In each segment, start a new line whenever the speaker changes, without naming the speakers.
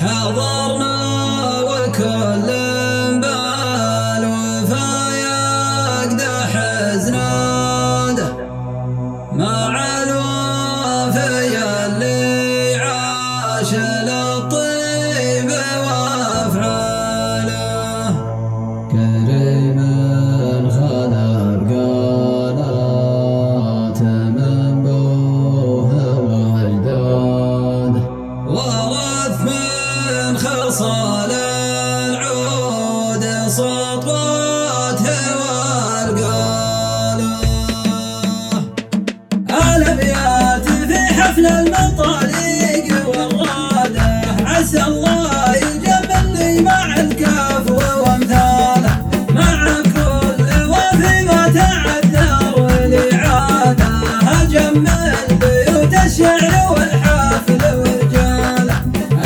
حضرنا وكل بالوفا يقدح زناده مع الوفي اللي عاش للطيب وافعاله كريم خلق قناة من بوه واجداده ورث من خصال العود سطوته والقاله الابيات في حفل المطاليق والراده عسى الله يجملني مع الكاف وامثاله مع كل وفي ما تعذر والاعاده اجمل بيوت الشعر والحفل ورجاله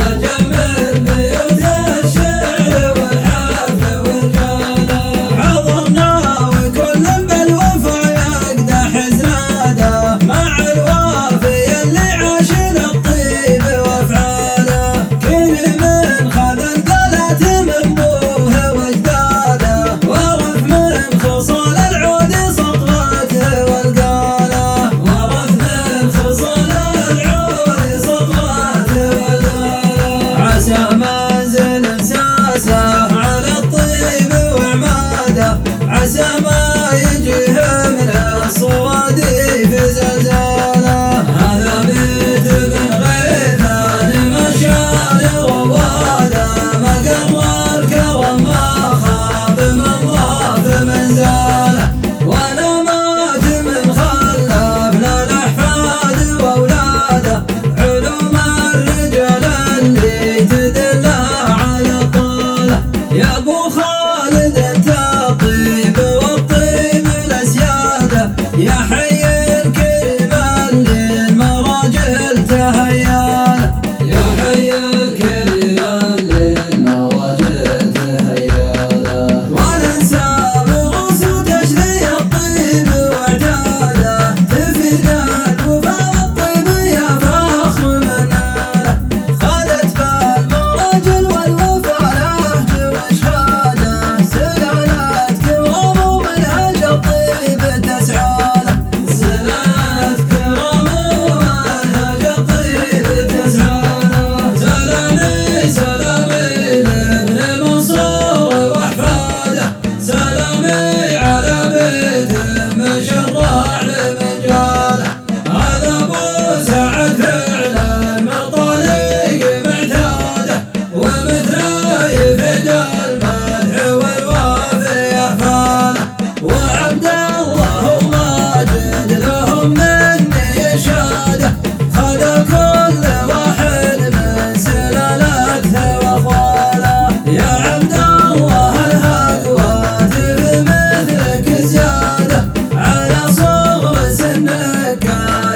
اجمل بيوت الشعر والحفل ورجاله حضرنا وكل بالوفا يقدح زناده مع الوافي اللي عاش للطيب وافعاله كل من خذ القلات من بوه واجداده ورث من خصال العود سطوته والقاله ورث من خصال العود سطوته والقاله عسى منزل ساسه على الطيب وعماده عسى ما يجيه من الصواديف زلزاله هذا بيت من غيثان مشان رواده ما قر الكرم ما خاب من ضاف منزاله ولا مات من خلفنا الاحفاد واولاده علوم الرجال اللي تدل على طاله يا ابو خالد انت الطيب والطيب الاسياده يا حي الكريم اللي المراجل تهياله يا حي الكريم اللي المراجل تهياله وننسى برؤوس تجلي الطيب واعداده تفيد الوفا والطيب يا فخر مناله خذت بالمراجل والوفا نهج واشهاده سلالات كرام ومنهج الطيب تسعاله سلالات كرام ومنهج الطيب تسعاله سلامي لابن منصور واحفاده سلامي على بيت مشرع لمجاله هذا ابو سعد فعل المطاليق معتاده ومثله يفيد المدح والوافي احفاله وعبد الله وماجد لهم مني اشاده خذ كل واحد من سلالته واخواله يا عبد الله الهدوات في مثلك زياده على صغر سنك